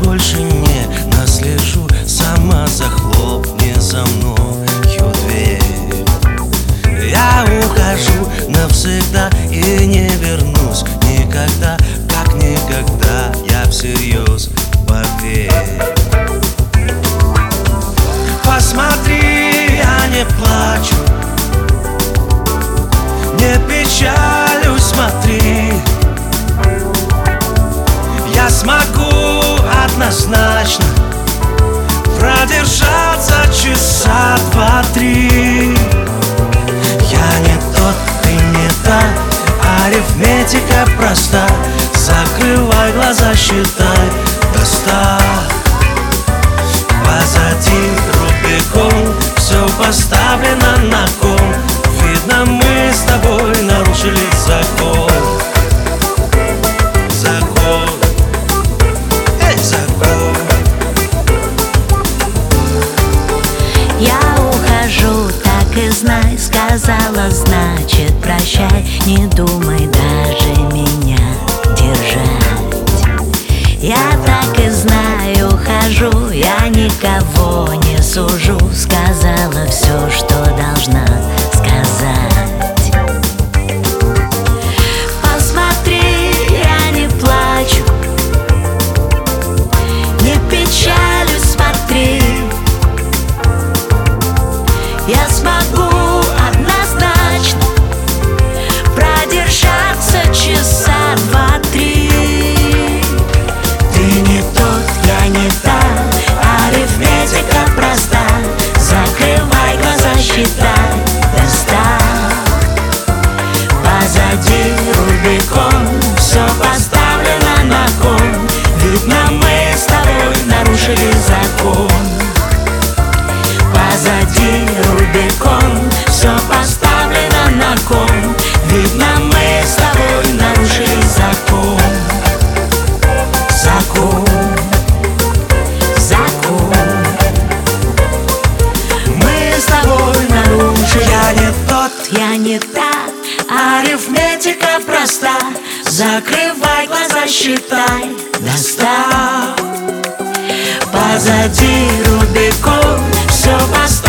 больше не наслежу. Сама захлопни за мною дверь. Я ухожу навсегда и не вернусь никогда, как никогда, я всерьез, поверь. Посмотри, я не плачу, не печалюсь, смотри. Я смогу однозначно продержаться часа два-три. Я не тот, ты не та, арифметика проста. Закрывай глаза, считай до 100. Позади Рубикон, все поставлено на кон. Видно, мы с тобой нарушили закон. Закон, закон. Я ухожу, так и знай, сказала, значит прощай. Не думай даже меня держать. Я так и знаю, ухожу, я никого не сужу. Сказала все, что должна сказать. Посмотри, я не плачу, не печалюсь, смотри. Я смогу однозначно продержаться часа два-три. Ты не тот, я не та, арифметика проста. Закрывай глаза, считай до 100. Позади Рубикон, все поставлено на кон. Видно, мы с тобой нарушили закон. Позади Рубикон, все поставлено на кон. Видно, мы с тобой нарушили закон. Закон, закон. Мы с тобой нарушили. Я не тот, Я не та, арифметика проста. Закрывай глаза, считай до 100. Позади Рубикон, все поставлено.